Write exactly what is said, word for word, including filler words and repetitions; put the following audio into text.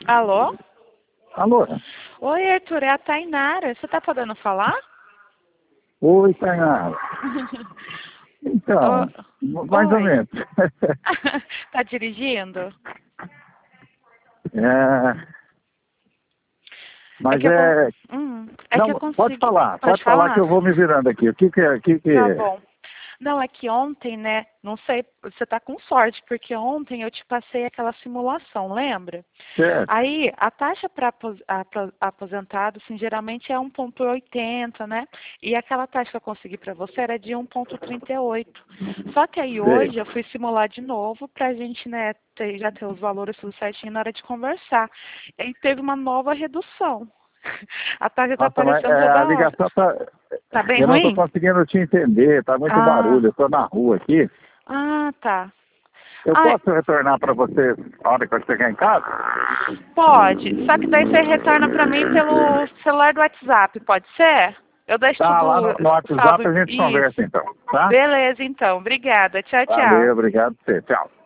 Alô? Alô? Oi, Arthur, é a Tainara. Você tá podendo falar? Oi, Tainara. Então, Ô, mais ou oi. menos. Tá dirigindo? É, É mas que eu, con- é... hum, é que eu Não, pode consegui... falar, Pode pode falar que falar? eu vou me virando aqui. O que que é? O que que Tá é? bom. Não, é que ontem, né? Não sei, você tá com sorte, porque ontem eu te passei aquela simulação, lembra? Certo. Aí, a taxa para aposentado, assim, geralmente é um vírgula oitenta, né? E aquela taxa que eu consegui para você era de um vírgula trinta e oito. Só que aí Sei. hoje eu fui simular de novo para a gente, né, ter, já ter os valores tudo certinho na hora de conversar. E aí teve uma nova redução. A taxa está Nossa, mas aparecendo é, a toda hora. ligação tá... Tá bem Eu não estou ruim? conseguindo te entender, tá muito Ah, barulho. Eu estou na rua aqui. ah, tá. Eu Ah, posso retornar para você na hora que eu chegar em casa? pode. Só que daí você retorna para mim pelo celular do WhatsApp, pode ser? Eu deixo Tá, lá no, tudo no salvo. WhatsApp a gente conversa Isso. então, tá? Beleza, então. Obrigada. Tchau, tchau. Valeu, obrigado por você. Tchau.